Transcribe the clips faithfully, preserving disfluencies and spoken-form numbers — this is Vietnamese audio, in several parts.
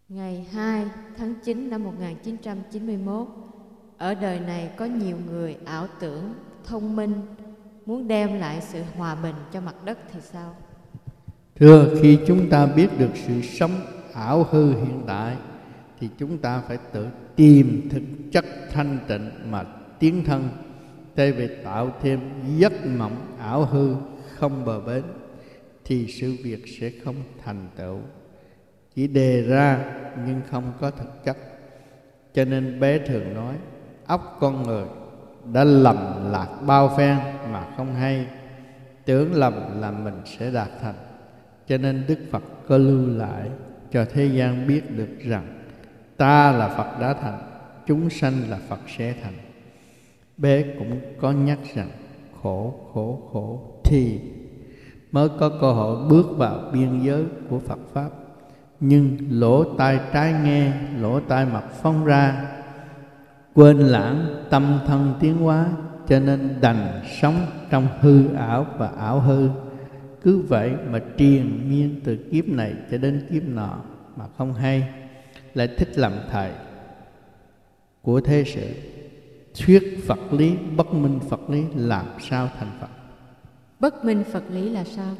Ngày hai tháng chín năm một nghìn chín trăm chín mươi mốt, ở đời này có nhiều người ảo tưởng, thông minh, muốn đem lại sự hòa bình cho mặt đất thì sao? Thưa, khi chúng ta biết được sự sống ảo hư hiện tại thì chúng ta phải tự tìm thực chất thanh tịnh mà tiến thân, thay vì tạo thêm giấc mộng ảo hư không bờ bến thì sự việc sẽ không thành tựu, chỉ đề ra nhưng không có thực chất. Cho nên bé thường nói óc con người đã lầm lạc bao phen mà không hay, tưởng lầm là mình sẽ đạt thành. Cho nên Đức Phật có lưu lại cho thế gian biết được rằng ta là Phật đã thành, chúng sanh là Phật sẽ thành. Bé cũng có nhắc rằng khổ khổ khổ thì mới có cơ hội bước vào biên giới của Phật Pháp. Nhưng lỗ tai trái nghe, lỗ tai mặt phóng ra, quên lãng tâm thân tiến hóa, cho nên đành sống trong hư ảo và ảo hư. Cứ vậy mà triền miên từ kiếp này cho đến kiếp nọ mà không hay, lại thích làm thầy của thế sự, thuyết Phật lý bất minh Phật lý, làm sao thành Phật? Bất minh Phật lý là sao?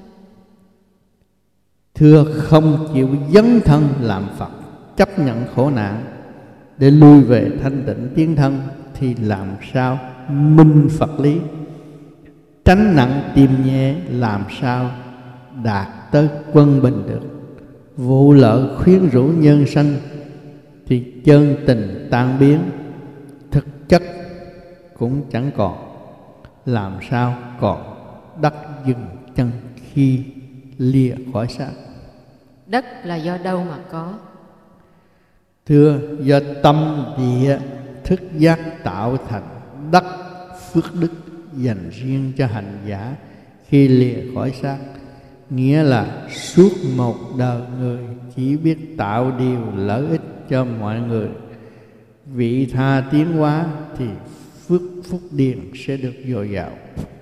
Thưa, không chịu dấn thân làm Phật, chấp nhận khổ nạn để lui về thanh tịnh tiến thân thì làm sao minh Phật lý? Tránh nặng tìm nhẹ làm sao đạt tới quân bình được? Vụ lợi khuyến rũ nhân sanh thì chân tình tan biến, thực chất cũng chẳng còn, làm sao còn đất dừng chân khi lìa khỏi xác? Đất là do đâu mà có? Thưa, do tâm địa thức giác tạo thành đất phước đức dành riêng cho hành giả khi lìa khỏi xác. Nghĩa là suốt một đời người chỉ biết tạo điều lợi ích cho mọi người, vị tha tiến hóa thì phước phúc điền sẽ được dồi dào.